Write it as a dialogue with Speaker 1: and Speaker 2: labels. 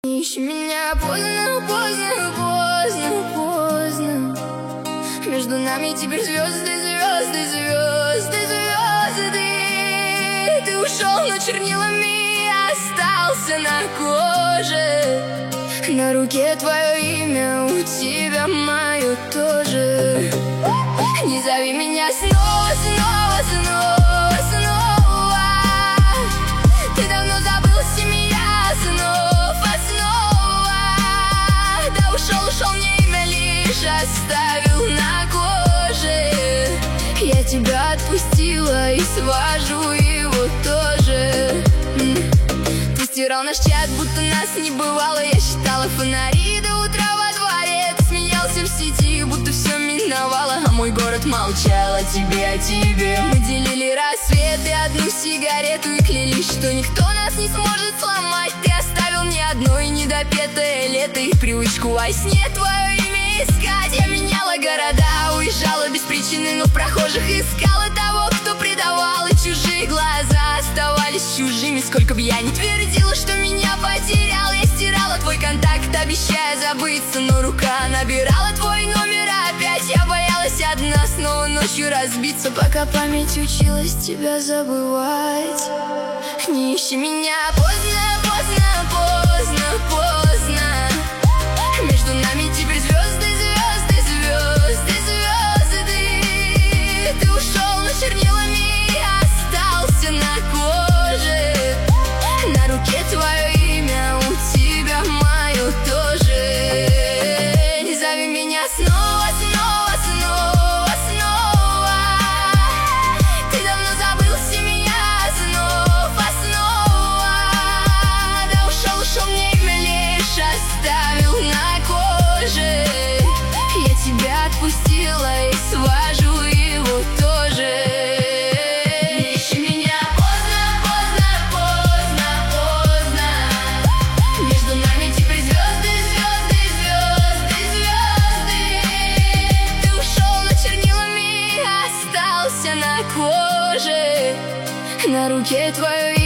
Speaker 1: Не ищи меня поздно, поздно, поздно, поздно. Между нами теперь звезды, звезды, звезды, звезды. Ты ушел, но чернилами остался на коже. На руке твое имя, у тебя мое тоже. Не зови меня снова, снова, снова, снова. Ты давно забылся меня снова, снова. Да ушел, мне имя лишь оставил на коже. Я тебя отпустила и свожу его тоже. Ты стирал наш чат, будто нас не бывало. Я считала фонари до утра во дворе. Ты смеялся в сети, будто все миновало. А мой город молчал о тебе, Мы делили рассвет и одну сигарету. И клялись, что никто нас не сможет сломать. Ты оставил мне одно и недопетое лето. И привычку во сне твое имя искать. Я меняла города, уезжала без причины, но в прохожих искала того, кто предавал. И чужие глаза оставались чужими. Сколько бы я ни твердила, что меня потерял, я стирала твой контакт, обещая забыться. Но рука набирала твой номер опять. Я боялась одна снова ночью разбиться, пока память училась тебя забывать. Не ищи меня поздно, поздно, поздно, поздно. Между нами теперь звезды, звезды, звезды, звезды. Ты ушел, но чернилами остался на коже. На руке твое имя, у тебя мое тоже. Не зови меня снова, снова, снова, снова. Ты давно забылся меня снова, снова. Да ушел, мне имя лишь оставил на коже. Я тебя отпустила и свожу его тоже. Не ищи меня поздно, поздно, поздно, поздно. Между нами теперь звезды, звезды, звезды, звезды. Ты ушел, но чернилами остался на коже. На руке твое